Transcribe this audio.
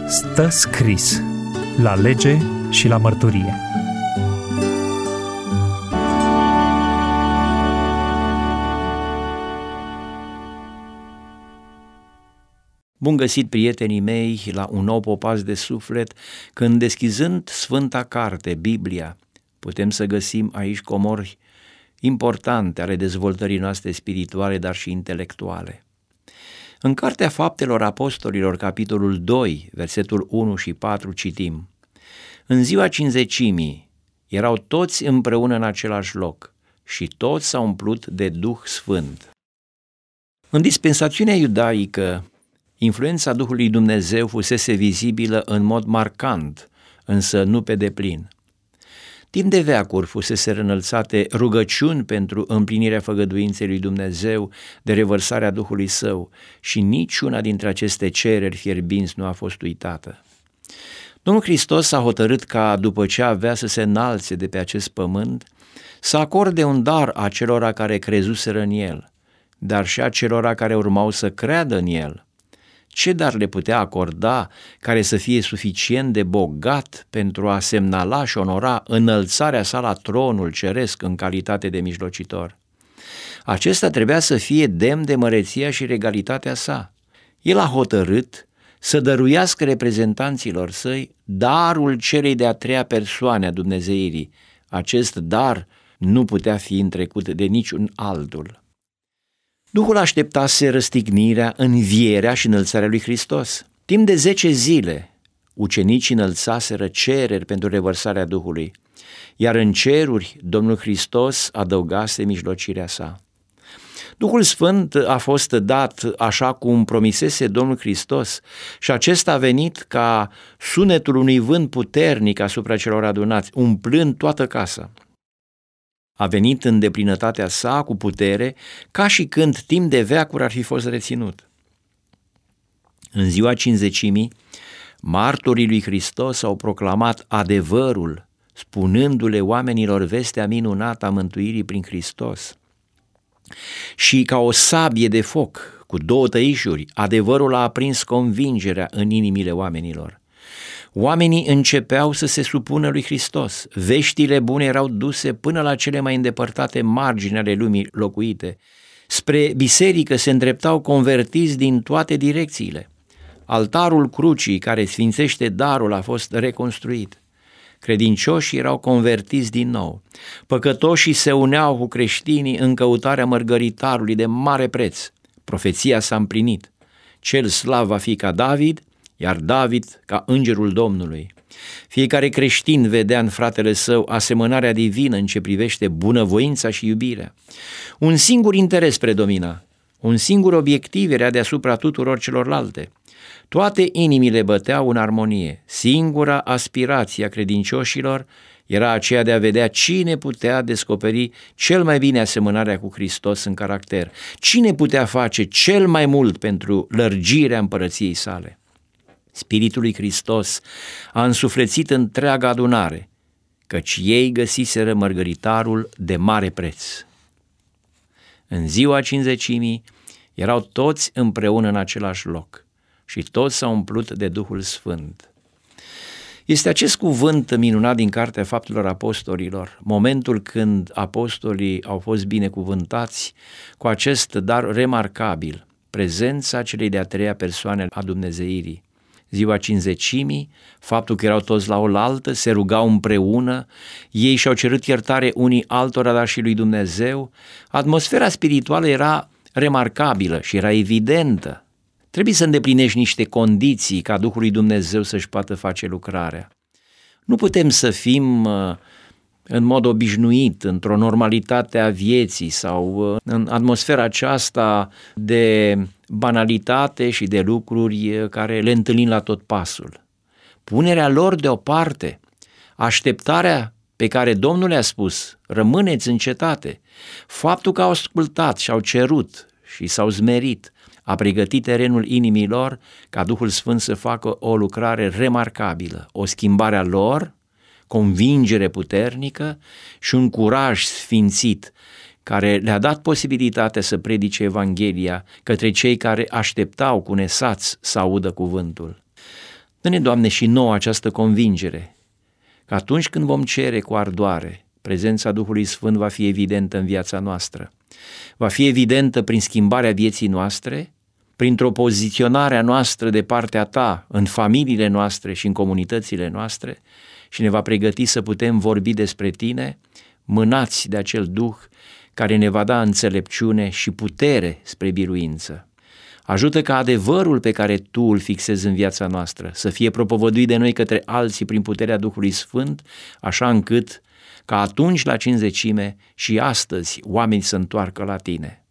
Stă scris la lege și la mărturie. Bun găsit, prietenii mei, la un nou popas de suflet, când deschizând Sfânta Carte, Biblia, putem să găsim aici comori importante ale dezvoltării noastre spirituale, dar și intelectuale. În Cartea Faptelor Apostolilor, capitolul 2, versetul 1 și 4, citim: În ziua Cincizecimii erau toți împreună în același loc și toți s-au umplut de Duh Sfânt. În dispensațiunea iudaică, influența Duhului Dumnezeu fusese vizibilă în mod marcant, însă nu pe deplin. Timp de veacuri fusese înălțate rugăciuni pentru împlinirea făgăduinței lui Dumnezeu de revărsarea Duhului Său și niciuna dintre aceste cereri fierbinți nu a fost uitată. Domnul Hristos a hotărât ca, după ce avea să se înalțe de pe acest pământ, să acorde un dar acelora care crezuseră în El, dar și acelora care urmau să creadă în El. Ce dar le putea acorda care să fie suficient de bogat pentru a semnala și onora înălțarea sa la tronul ceresc în calitate de mijlocitor? Acesta trebuia să fie demn de măreția și regalitatea sa. El a hotărât să dăruiască reprezentanților săi darul celei de-a treia persoane a Dumnezeirii. Acest dar nu putea fi întrecut de niciun altul. Duhul așteptase răstignirea, învierea și înălțarea lui Hristos. Timp de 10 zile, ucenicii înălțaseră cereri pentru revărsarea Duhului, iar în ceruri Domnul Hristos adăugase mijlocirea sa. Duhul Sfânt a fost dat așa cum promisese Domnul Hristos și acesta a venit ca sunetul unui vânt puternic asupra celor adunați, umplând toată casa. A venit în deplinătatea sa cu putere, ca și când timp de veacuri ar fi fost reținut. În ziua Cincizecimii, martorii lui Hristos au proclamat adevărul, spunându-le oamenilor vestea minunată a mântuirii prin Hristos. Și ca o sabie de foc cu 2 tăișuri, adevărul a aprins convingerea în inimile oamenilor. Oamenii începeau să se supună lui Hristos. Veștile bune erau duse până la cele mai îndepărtate margini ale lumii locuite. Spre biserică se îndreptau convertiți din toate direcțiile. Altarul crucii care sfințește darul a fost reconstruit. Credincioșii erau convertiți din nou. Păcătoșii se uneau cu creștinii în căutarea mărgăritarului de mare preț. Profeția s-a împlinit. Cel slav va fi ca David, iar David ca îngerul Domnului. Fiecare creștin vedea în fratele său asemănarea divină în ce privește bunăvoința și iubirea. Un singur interes predomina, un singur obiectiv era deasupra tuturor celorlalte. Toate inimile băteau în armonie. Singura aspirație a credincioșilor era aceea de a vedea cine putea descoperi cel mai bine asemănarea cu Hristos în caracter, cine putea face cel mai mult pentru lărgirea împărăției sale. Spiritul lui Hristos a însuflețit întreaga adunare, căci ei găsiseră mărgăritarul de mare preț. În ziua Cincizecimii erau toți împreună în același loc și toți s-au umplut de Duhul Sfânt. Este acest cuvânt minunat din Cartea Faptelor Apostolilor, momentul când apostolii au fost binecuvântați cu acest dar remarcabil, prezența celei de-a treia persoane a Dumnezeirii. Ziua Cincizecimii, faptul că erau toți la oaltă, se rugau împreună, ei și-au cerut iertare unii altora, dar și lui Dumnezeu. Atmosfera spirituală era remarcabilă și era evidentă. Trebuie să îndeplinești niște condiții ca Duhul lui Dumnezeu să-și poată face lucrarea. Nu putem să fim în mod obișnuit, într-o normalitate a vieții sau în atmosfera aceasta de banalitate și de lucruri care le întâlnim la tot pasul. Punerea lor deoparte, așteptarea pe care Domnul le-a spus, rămâneți în cetate, faptul că au ascultat și au cerut și s-au zmerit, a pregătit terenul inimilor ca Duhul Sfânt să facă o lucrare remarcabilă, o schimbare a lor, convingere puternică și un curaj sfințit care le-a dat posibilitatea să predice Evanghelia către cei care așteptau cu nesați să audă cuvântul. Dă-ne, Doamne, și nouă această convingere că atunci când vom cere cu ardoare, prezența Duhului Sfânt va fi evidentă în viața noastră. Va fi evidentă prin schimbarea vieții noastre, printr-o poziționare a noastră de partea Ta în familiile noastre și în comunitățile noastre și ne va pregăti să putem vorbi despre Tine, mânați de acel Duh care ne va da înțelepciune și putere spre biruință. Ajută ca adevărul pe care Tu îl fixezi în viața noastră să fie propovăduit de noi către alții prin puterea Duhului Sfânt, așa încât ca atunci la Cincizecime și astăzi oamenii să întoarcă la Tine.